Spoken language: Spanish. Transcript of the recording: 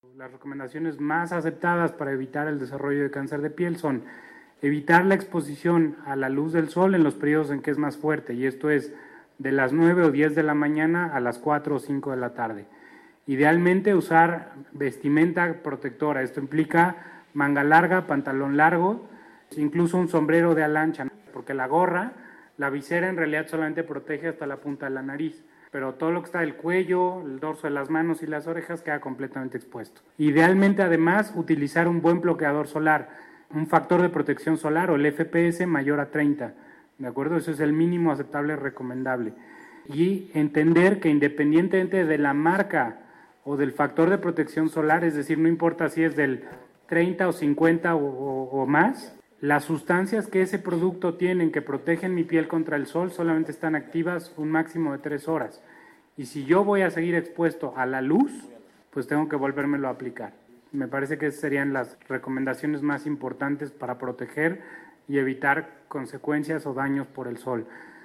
Las recomendaciones más aceptadas para evitar el desarrollo de cáncer de piel son evitar la exposición a la luz del sol en los periodos en que es más fuerte, y esto es de las 9 o 10 de la mañana a las 4 o 5 de la tarde. Idealmente usar vestimenta protectora, esto implica manga larga, pantalón largo, incluso un sombrero de ala ancha, porque la gorra, la visera en realidad solamente protege hasta la punta de la nariz, pero todo lo que está del cuello, el dorso de las manos y las orejas queda completamente expuesto. Idealmente, además, utilizar un buen bloqueador solar, un factor de protección solar o el FPS mayor a 30, ¿de acuerdo? Eso es el mínimo aceptable recomendable. Y entender que independientemente de la marca o del factor de protección solar, es decir, no importa si es del 30 o 50 o más, las sustancias que ese producto tienen que protegen mi piel contra el sol solamente están activas un máximo de 3 horas. Y si yo voy a seguir expuesto a la luz, pues tengo que volvérmelo a aplicar. Me parece que esas serían las recomendaciones más importantes para proteger y evitar consecuencias o daños por el sol.